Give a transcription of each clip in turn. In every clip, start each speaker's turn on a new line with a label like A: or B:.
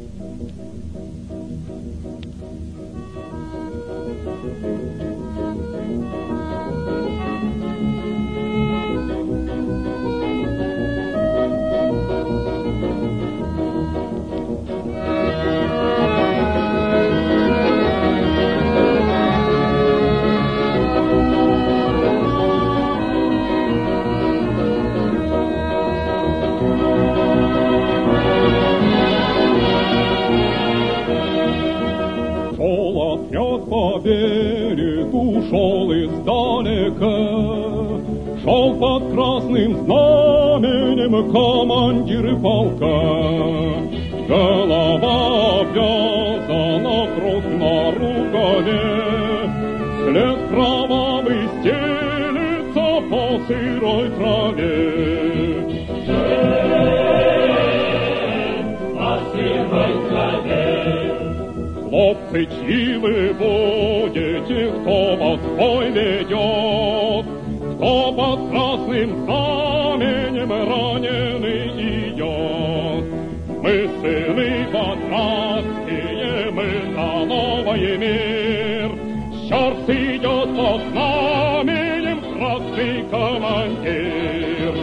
A: По берегу шел издалека, шел под красным знаменем командир полка. Голова обвязана, кровь на рукаве, след кровавый стелется по сырой траве. По сырой траве. Хлопцы, чьи вы будете, кто вас в бой ведет, кто под красным знаменем раненый идет? Мы сыны батрацкие, мы за новый мир. Щерс идет под знаменем красный командир.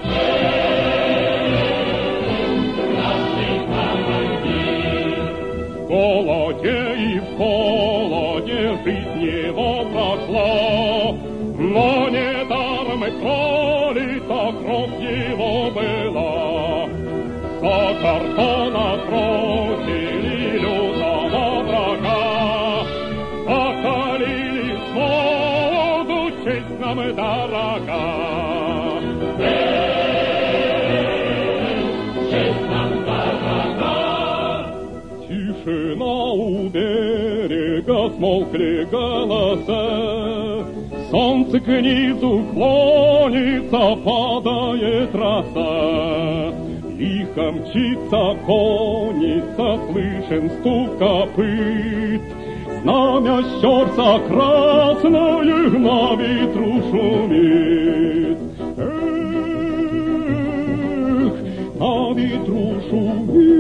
A: В голоде и в холоде жизнь его прошла, но недаром пролита кровь его была. За картон отбросили лютого врага, закалили свободу, честь нам дорога. Тишина у берега, смолкли голоса, солнце к низу клонится, падает роса. Лихо мчится конница, слышен стук копыт, знамя Щерса красное на ветру шумит. Эх, на ветру шумит.